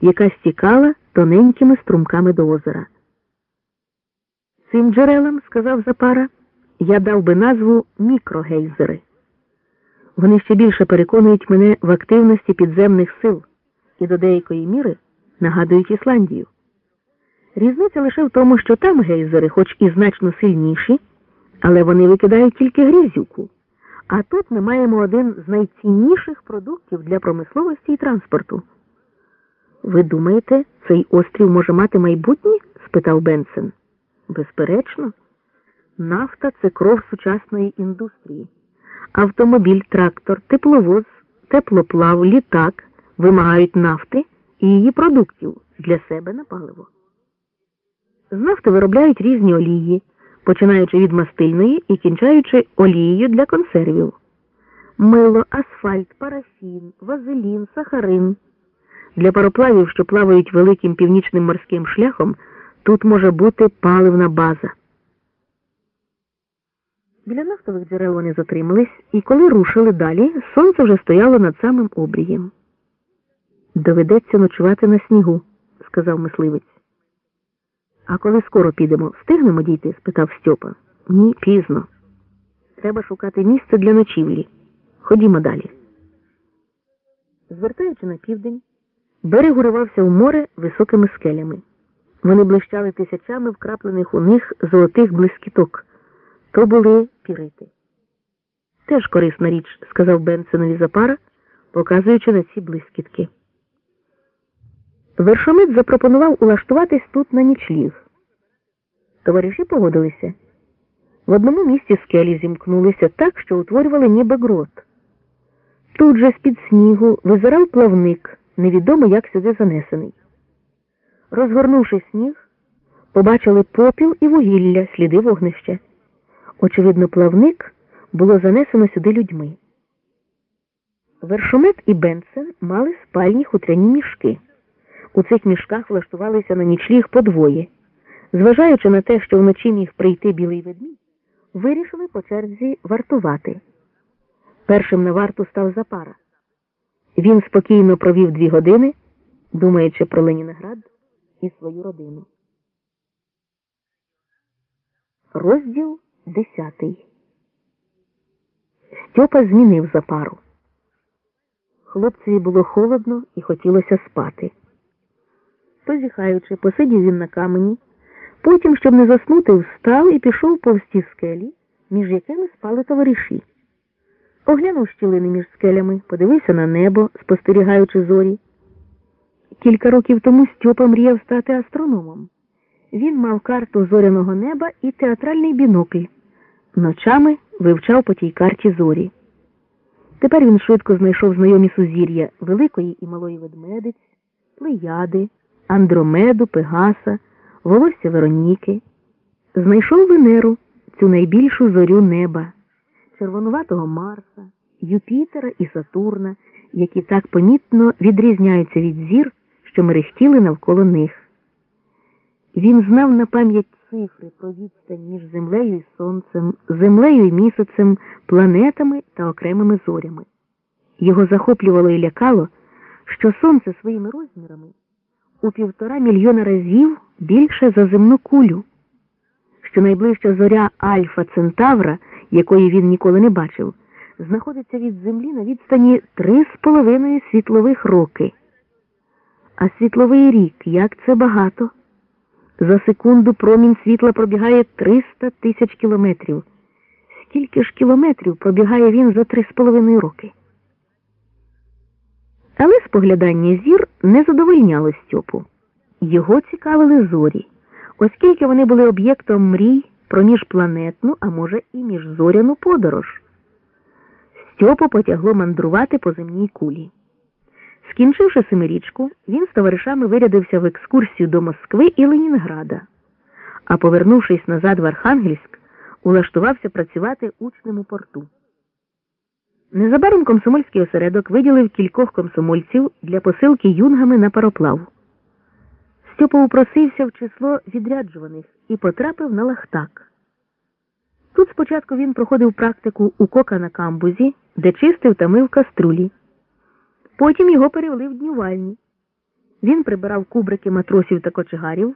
яка стікала тоненькими струмками до озера. Цим джерелам, сказав Запара, я дав би назву мікрогейзери. Вони ще більше переконують мене в активності підземних сил і до деякої міри нагадують Ісландію. Різниця лише в тому, що там гейзери, хоч і значно сильніші, але вони викидають тільки грязюку. А тут ми маємо один з найцінніших продуктів для промисловості і транспорту. Ви думаєте, цей острів може мати майбутнє? Спитав Бенсен. Безперечно. Нафта – це кров сучасної індустрії. Автомобіль, трактор, тепловоз, теплоплав, літак вимагають нафти і її продуктів для себе на паливо. З нафти виробляють різні олії, починаючи від мастильної і кінчаючи олією для консервів. Мило, асфальт, парафін, вазелін, сахарин. Для пароплавів, що плавають великим північним морським шляхом, тут може бути паливна база. Біля нафтових джерел вони затримались, і коли рушили далі, сонце вже стояло над самим обрієм. «Доведеться ночувати на снігу», – сказав мисливець. «А коли скоро підемо, встигнемо дійти?» – спитав Стьопа. «Ні, пізно. Треба шукати місце для ночівлі. Ходімо далі». Звертаючи на південь, берег уривався в море високими скелями. Вони блищали тисячами вкраплених у них золотих блискіток. То були пірити. «Теж корисна річ», – сказав Бенсенові Запара, показуючи на ці блискітки. Вершомет запропонував улаштуватись тут на нічліг. Товариші погодилися. В одному місці скелі зімкнулися так, що утворювали ніби грот. Тут же з-під снігу визирав плавник, невідомо як сюди занесений. Розгорнувши сніг, побачили попіл і вугілля, сліди вогнища. Очевидно, плавник було занесено сюди людьми. Вершомет і Бенсен мали спальні хутряні мішки. У цих мішках влаштувалися на нічліг по двоє. Зважаючи на те, що вночі міг прийти білий ведмідь, вирішили по черзі вартувати. Першим на варту став Запара. Він спокійно провів 2 години, думаючи про Ленінград і свою родину. Розділ 10. Стьопа змінив Запару. Хлопцеві було холодно і хотілося спати. Позіхаючи, посидів він на камені, потім, щоб не заснути, встав і пішов повз ті скелі, між якими спали товариші. Оглянув щілини між скелями, подивився на небо, спостерігаючи зорі. Кілька років тому Стьопа мріяв стати астрономом. Він мав карту зоряного неба і театральний бінокль. Ночами вивчав по тій карті зорі. Тепер він швидко знайшов знайомі сузір'я Великої і Малої Ведмедиць, Плеяди, Андромеду, Пегаса, волосся Вероніки. Знайшов Венеру, цю найбільшу зорю неба, червонуватого Марса, Юпітера і Сатурна, які так помітно відрізняються від зір, що мерехтіли навколо них. Він знав на пам'ять цифри про відстань між Землею і Сонцем, Землею і Місяцем, планетами та окремими зорями. Його захоплювало і лякало, що Сонце своїми розмірами у 1,5 мільйона разів більше за земну кулю, що найближча зоря Альфа Центавра, якої він ніколи не бачив, знаходиться від Землі на відстані 3,5 світлових роки. А світловий рік, як це багато! За секунду промінь світла пробігає 300 тисяч кілометрів. Скільки ж кілометрів пробігає він за 3,5 роки? Але споглядання зір не задовольняло Стьопу. Його цікавили зорі, оскільки вони були об'єктом мрій про міжпланетну, а може і міжзоряну подорож. Стьопу потягло мандрувати по земній кулі. Скінчивши семирічку, він з товаришами вирядився в екскурсію до Москви і Ленінграда, а повернувшись назад в Архангельськ, улаштувався працювати учнем у порту. Незабаром комсомольський осередок виділив кількох комсомольців для посилки юнгами на пароплав. Стьопа упросився в число відряджуваних і потрапив на Лахтак. Тут спочатку він проходив практику у кока на камбузі, де чистив та мив каструлі. Потім його перевели в днювальні. Він прибирав кубрики матросів та кочегарів,